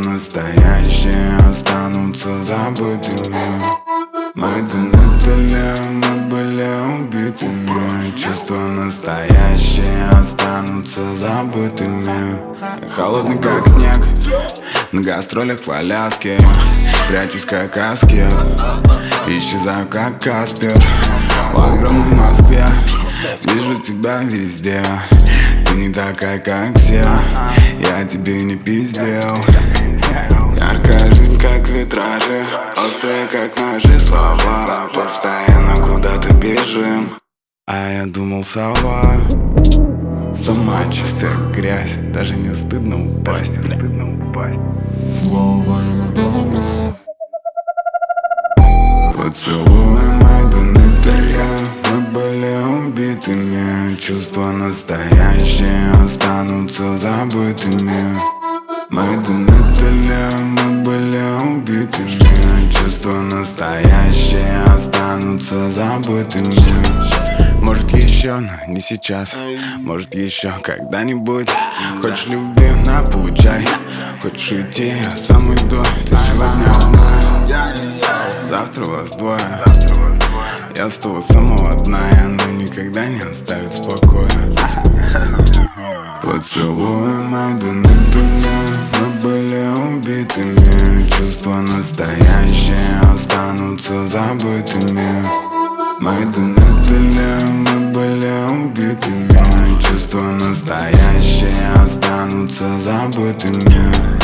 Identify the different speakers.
Speaker 1: настоящие останутся забытыми. Мы до недели, мы были убитыми. Чувства настоящие останутся забытыми. Холодный как снег, на гастролях в Аляске. Прячусь как аскет, исчезаю как Каспер. В огромной Москве вижу тебя везде. Ты не такая, как все, я тебе не пиздел. Яркая жизнь, как витражи, острые, как ножи слова. Постоянно куда-то бежим, а я думал, сова. Сама чистая грязь, даже не стыдно упасть.
Speaker 2: Слово иногда.
Speaker 1: Поцелуй мой до недели, мы были убитыми. Чувства настоящие останутся забытыми. Мы до недели, мы были убитыми. Чувства настоящие останутся забытыми. Может еще, но не сейчас. Может еще когда-нибудь. Хочешь любви, на, получай. Хочешь уйти, я сам уйду. Ты сегодня одна, завтра вас двое. Я с того самого дна, и оно никогда не оставит в покое. Поцелуй мой до недели, мы были убитыми. Чувства настоящие останутся забытыми. Мы до недели, мы были убитыми. Чувства настоящие останутся забытыми.